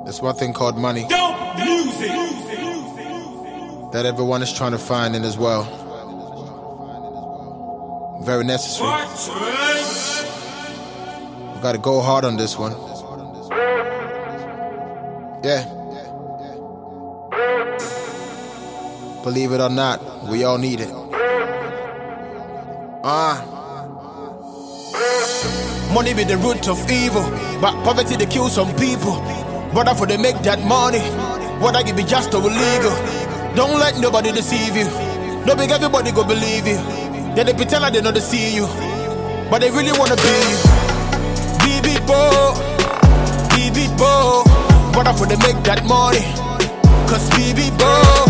There's one thing called money that everyone is trying to find in this world. Very necessary. We gotta go hard on this one. Yeah. Believe it or not, we all need it. Money be the root of evil, but poverty they kill some people. Brother, for they make that money, what I give be just or illegal. Don't let nobody deceive you. No big everybody go believe you. Then they pretend like they know they see you, but they really wanna be you. BB Bo, brother, for they make that money. Cause BB Bo,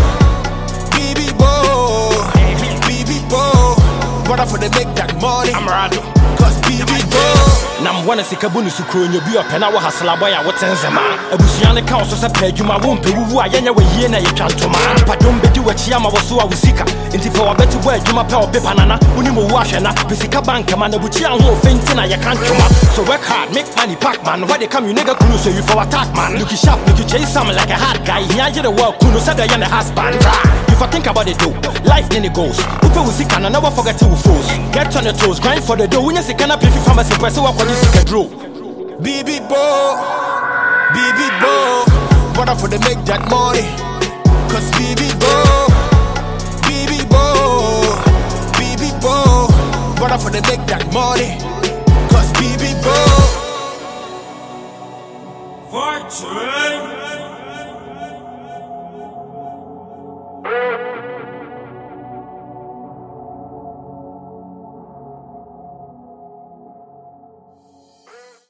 brother, for they make that money. I'm Rado. Cause BB Bo. Nam wana sikabunu sukronyo bi opena wo hasla boy a wotenzema abusuane ka so se padwuma wo mpewu a yenya we yie na yetwantoma padom bedi wachi ama wo so a wusika nti fa wabeti bo adwuma pe obepa nana woni mo wo ahwena bisika bank ma na buchi an ho fenti na yekantoma so work hard make money pack man where they come you nigga kunu so you for attack man look sharp look chase some like a hard guy here you the work kunu said you na husband if I think about it though life then it goes upe wusika na never forget to force get on the toes grind for the dough when you see kana pay pharmacy press work BB Bo, brother, for they make that money. Cause BB Bo, brother, for they make that money. Cause BB Bo.